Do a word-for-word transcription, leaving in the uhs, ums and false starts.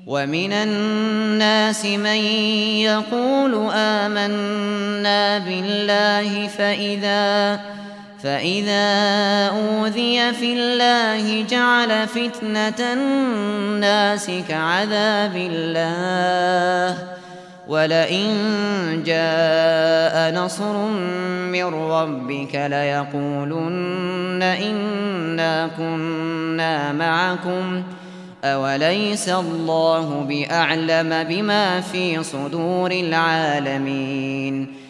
ومن الناس من يقول آمنا بالله فإذا فإذا أوذي في الله جعل فتنة الناس كعذاب الله ولئن جاء نصر من ربك ليقولن إنا كنا معكم أوليس الله بأعلم بما في صدور العالمين